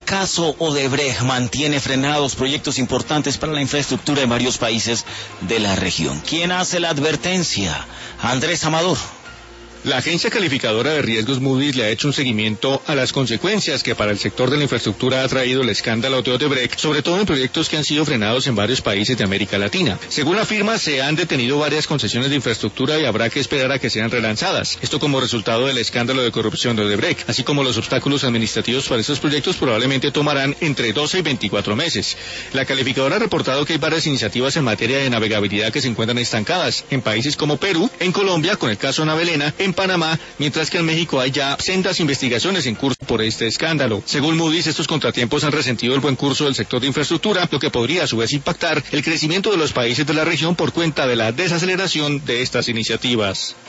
caso Odebrecht mantiene frenados proyectos importantes para la infraestructura en varios países de la región. ¿Quién hace la advertencia? Andrés Amador. La agencia calificadora de riesgos Moody's le ha hecho un seguimiento a las consecuencias que para el sector de la infraestructura ha traído el escándalo de Odebrecht, sobre todo en proyectos que han sido frenados en varios países de América Latina. Según la firma, se han detenido varias concesiones de infraestructura y habrá que esperar a que sean relanzadas. Esto como resultado del escándalo de corrupción de Odebrecht, así como los obstáculos administrativos para estos proyectos probablemente tomarán entre 12 y 24 meses. La calificadora ha reportado que hay varias iniciativas en materia de navegabilidad que se encuentran estancadas en países como Perú, en Colombia con el caso Navelena, en Panamá, mientras que en México hay ya sendas investigaciones en curso por este escándalo. Según Moody's, estos contratiempos han resentido el buen curso del sector de infraestructura, lo que podría a su vez impactar el crecimiento de los países de la región por cuenta de la desaceleración de estas iniciativas.